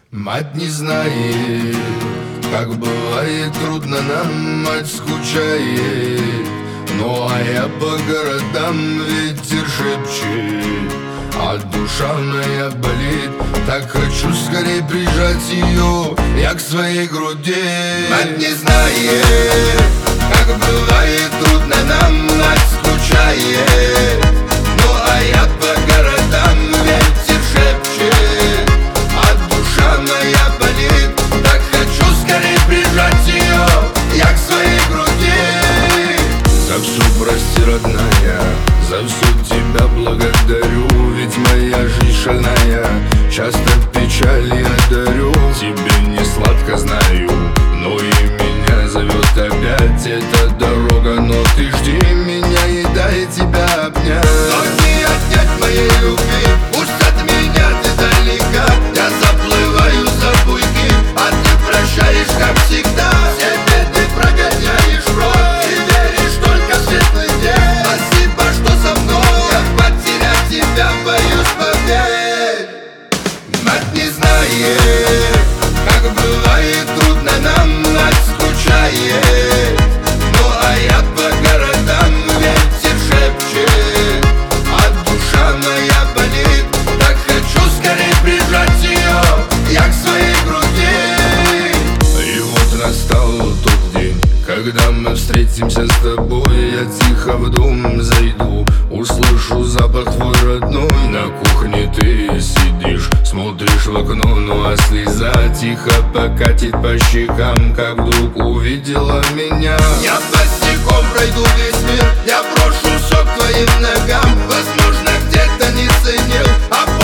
Мать не знает, как бывает трудно нам, мать скучает. Ну а я по городам, ветер шепчет, а душа моя болит. Так хочу скорее прижать ее, я к своей груди. Мать не знает, как бывает трудно нам, мать скучает. Ну а я по городам, ветер шепчет, а душа моя болит. Так хочу скорее прижать ее, я к своей груди. За все прости, родная, за все тебя благодарю. Ведь моя жизнь шальная, часто печаль я дарю. Тебе не сладко, знаю, но и меня зовет опять эта дорога. Но ты жди меня и дай тебя обнять. Но не отнять моей любви, пусть от меня ты далека. Я заплываю за буйки, а ты прощаешь, как всегда. Все беды прогоняешь прочь и веришь только в светлый день. Спасибо, что со мной, я потерять тебя боюсь, поверь. Мать не знает, как бывает трудно нам, мать скучает. Ну а я по городам, ветер шепчет, а душа моя болит. Так хочу скорее прижать ее, я к своей груди. И вот настал тот день, когда мы встретимся с тобой. Я тихо в дом зайду, услышу запах твой родной. На кухне ты сидишь, смотришь в окно, ну а слеза тихо покатит по щекам, как вдруг увидела меня. Я босиком пройду весь мир, я брошу все к твоим ногам. Возможно, где-то не ценил, а